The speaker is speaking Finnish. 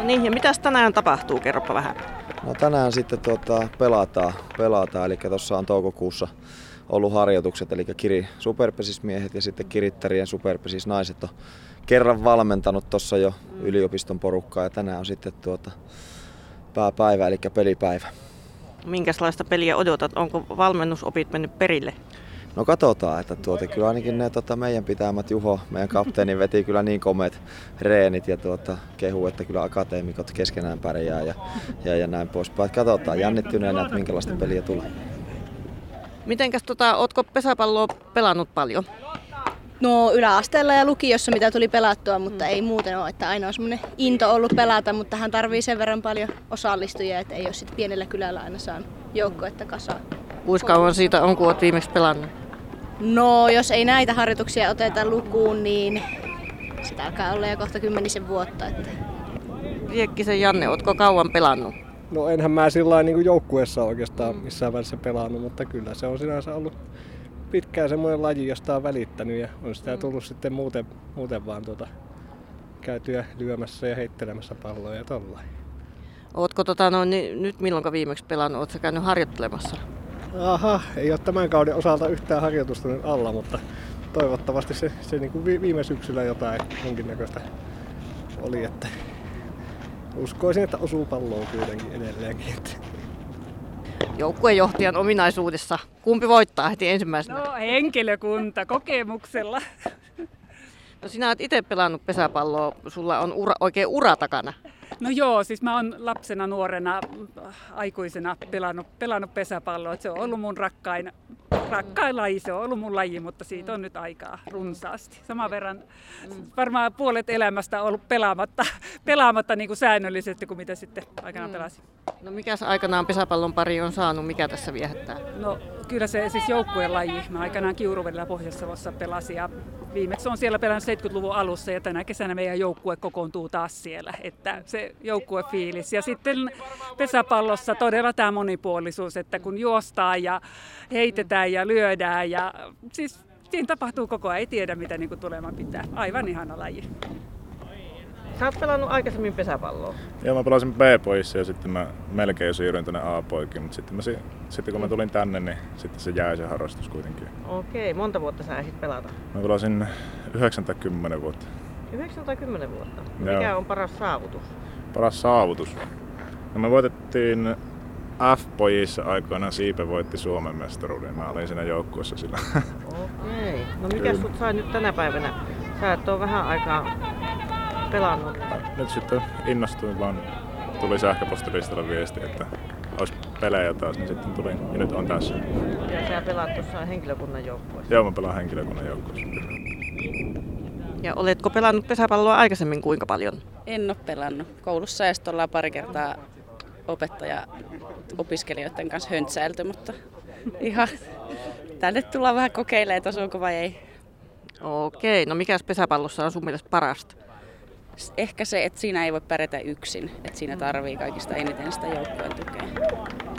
Niin, ja mitäs tänään tapahtuu? Kerropa vähän. No tänään sitten pelataan, eli tuossa on toukokuussa ollut harjoitukset, eli Kiri superpesismiehet ja sitten Kirittärien superpesisnaiset on kerran valmentanut tuossa jo yliopiston porukkaa ja tänään on sitten pääpäivä, eli pelipäivä. Minkälaista peliä odotat? Onko valmennusopit mennyt perille? No katsotaan, että kyllä ainakin ne meidän pitämät Juho, meidän kapteeni, veti kyllä niin komeat reenit ja kehu, että kyllä akateemikot keskenään pärjää ja näin poispäin. Katsotaan jännittyneenä, että minkälaista peliä tulee. Mitenkäs ootko pesäpalloa pelannut paljon? No yläasteella ja lukiossa mitä tuli pelattua, mutta ei muuten ole, että aina on semmoinen into ollut pelata, mutta tähän tarvii sen verran paljon osallistujia, että ei ole sitten pienellä kylällä aina saanut joukkuetta kasaan. Kuinka kauan siitä on, kun olet viimeksi pelannut? No jos ei näitä harjoituksia oteta lukuun, niin sitä alkaa olla jo kohta 10 vuotta. Että... Riekkisen Janne, ootko kauan pelannut? No enhän mä sillä niin joukkueessa oikeastaan missään välissä pelannut, mutta kyllä se on sinänsä ollut pitkään semmoinen laji, josta on välittänyt ja on sitä tullut sitten muuten vaan käytyä lyömässä ja heittelemässä palloja ja tollain. Ootko nyt milloinka viimeksi pelannut? Ootko käynyt harjoittelemassa? Aha, ei ole tämän kauden osalta yhtään harjoitusta nyt alla, mutta toivottavasti se niin kuin viime syksyllä jotain jonkinnäköistä oli, että uskoisin, että osuu palloon kuitenkin edelleenkin. Joukkuejohtajan ominaisuudessa. Kumpi voittaa heti ensimmäisenä? No henkilökunta, kokemuksella. No sinä olet itse pelannut pesäpalloa, sulla on oikein ura takana. No joo, siis mä oon lapsena, nuorena, aikuisena pelannut pesäpalloa. Se on ollut mun rakkain laji, se on ollut mun laji, mutta siitä on nyt aikaa runsaasti. Saman verran varmaan puolet elämästä on ollut pelaamatta niin kuin säännöllisesti kuin mitä sitten aikanaan pelasin. No mikäs aikanaan pesäpallon pari on saanut, mikä tässä viehättää? No kyllä se siis joukkueen laji. Mä aikanaan Kiuruvedellä Pohjois-Savossa pelasin ja viimeksi on siellä pelannut 70-luvun alussa ja tänä kesänä meidän joukkue kokoontuu taas siellä, että se joukkuefiilis. Ja sitten pesäpallossa todella tämä monipuolisuus, että kun juostaan ja heitetään ja lyödään ja siis siinä tapahtuu koko ajan, ei tiedä mitä niin kuin tuleman pitää. Aivan ihana laji. Sä oot pelannut aikaisemmin pesäpalloa. Joo, mä pelasin B-poissa ja sitten mä melkein jo siirryin tänne A-poikiin, mutta sitten kun mä tulin tänne, niin sitten se jäi se harrastus kuitenkin. Okei, monta vuotta sä ehdit pelata? Mä pelasin 9-10 vuotta. 9-10 vuotta? Joo. Mikä on paras saavutus? Paras saavutus? No me voitettiin F-pojissa aikoinaan, Siipe voitti Suomen mestaruuden. Mä olin siinä joukkueessa sillä. Okei. No mikä sut sai nyt tänä päivänä? Sä et ole vähän aikaa pelannut. Nyt sitten innostuin vaan. Tuli sähköpostilistalla viesti, että olisi pelejä taas, niin sitten tulin ja nyt on tässä. Ja sä pelaat tuossa henkilökunnan joukkueessa? Joo, mä pelaan henkilökunnan joukkueessa. Ja oletko pelannut pesäpalloa aikaisemmin kuinka paljon? En ole pelannut. Koulussa ja sitten ollaan pari kertaa opiskelijoiden kanssa höntsäilty, mutta ihan tänne tullaan vähän kokeilemaan, että osuuko vai ei. Okei, no mikäs pesäpallossa on sun mielestä parasta? Ehkä se, että siinä ei voi pärjätä yksin, että siinä tarvii kaikista eniten sitä joukkueen tukea.